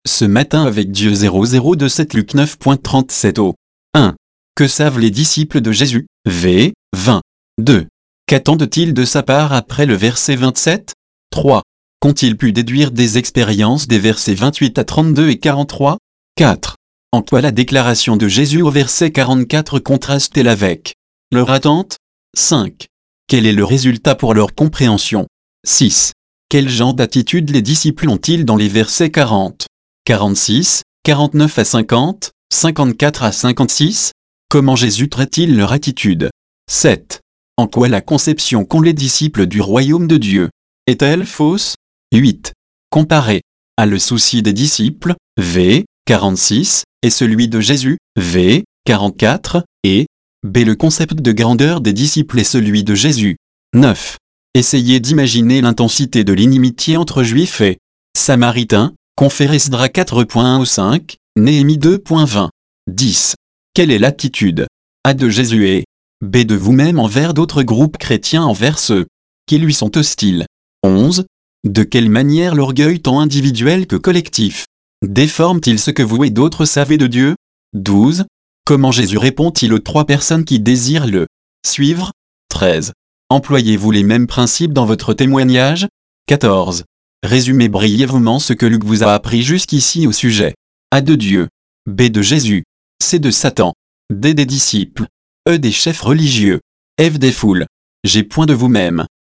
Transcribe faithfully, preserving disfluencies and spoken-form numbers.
Ce matin avec Dieu zéro zéro deux sept Luc neuf trente-sept au un. Que savent les disciples de Jésus? V. vingt. deux. Qu'attendent-ils de sa part après le verset vingt-sept? trois. Qu'ont-ils pu déduire des expériences des versets vingt-huit à trente-deux et quarante-trois? quatre. En quoi la déclaration de Jésus au verset quarante-quatre contraste-t-elle avec leur attente? cinq. Quel est le résultat pour leur compréhension? six. Quel genre d'attitude les disciples ont-ils dans les versets quarante, quarante-six, quarante-neuf à cinquante, cinquante-quatre à cinquante-six? Comment Jésus traite-t-il leur attitude? sept. En quoi la conception qu'ont les disciples du royaume de Dieu est-elle fausse? huit. Comparé à le souci des disciples, V. quarante-six, et celui de Jésus, V. quarante-quatre, et B. Le concept de grandeur des disciples et celui de Jésus. neuf. Essayez d'imaginer l'intensité de l'inimitié entre Juifs et Samaritains, Confère Esdra quatre point un au cinq, Néhémie deux point vingt. dix. Quelle est l'attitude A de Jésus et B de vous-même envers d'autres groupes chrétiens envers ceux qui lui sont hostiles? onze. De quelle manière l'orgueil tant individuel que collectif déforme-t-il ce que vous et d'autres savez de Dieu? douze. Comment Jésus répond-il aux trois personnes qui désirent le suivre? treize. Employez-vous les mêmes principes dans votre témoignage? quatorze. Résumez brièvement ce que Luc vous a appris jusqu'ici au sujet A de Dieu, B de Jésus, C de Satan, D des disciples, E des chefs religieux, F des foules, G point de vous-même.